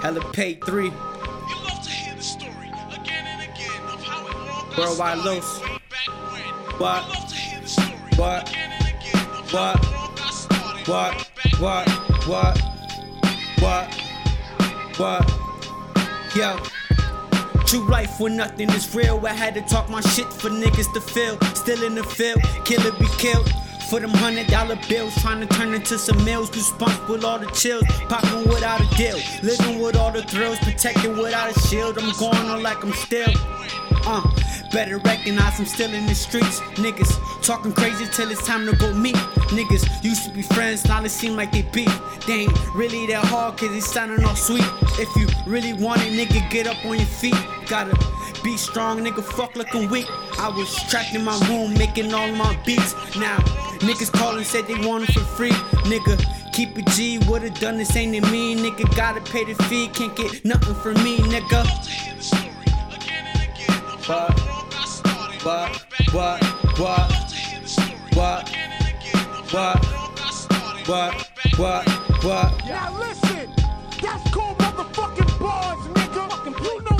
Hella paid 3. You love to hear the story again and again of how it all got Worldwide started Los. way back when. What? You love to hear the story What? again and again of how What? it all got started What? way back What? when. What? Yo. True life when nothing is real. I had to talk my shit for niggas to feel. Still in the field, killer be killed. For them $100 bills, trying to turn into some meals. Goosebumps with all the chills, popping without a deal. Living with all the thrills, protected without a shield. I'm going on like I'm still. Better recognize I'm still in the streets. Niggas talking crazy till it's time to go meet. Niggas used to be friends, now they seem like they beef. They ain't really that hard cause they sounding all sweet. If you really want it, nigga, get up on your feet. Gotta be strong, nigga, fuck looking weak. I was trapped in my room making all of my beats. Now, niggas calling, said they want it for free. Nigga, keep it G, would've done this, ain't it me? Nigga, gotta pay the fee, can't get nothing from me, nigga. Love to hear the story again and again of how it all got started way back when. Love to hear the story again and again of how it all got started way back when. Now listen, that's called motherfucking bars, nigga. You know